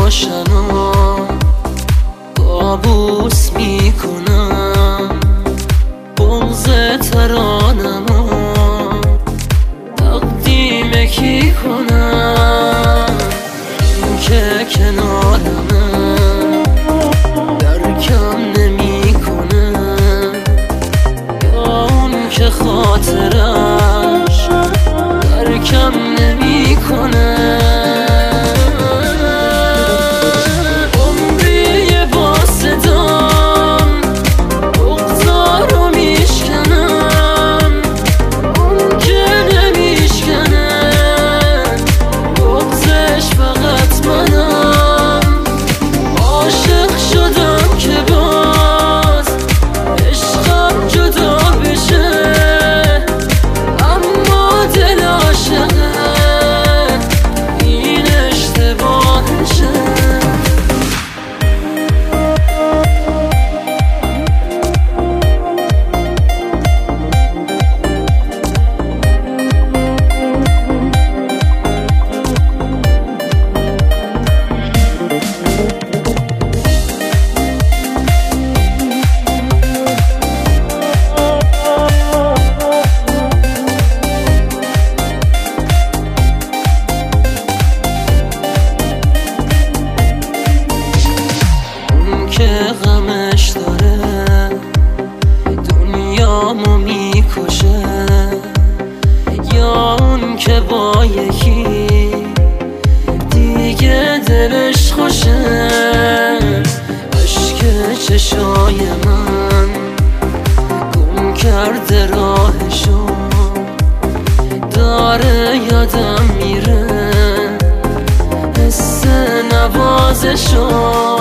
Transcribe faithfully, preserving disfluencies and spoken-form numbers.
روشنا کابوس میکنم، بغض ترانمو تقدیم کی کنم؟ این که کنارمه درکم نمیکنه، یا اون که خاطرش درکم نمیکنه. غمش داره دنیامو میکشه، یا اون که با یکی دیگه دلش خوشه. عشق چشای من گم کرده راهشو، داره یادم میره حس نوازشو.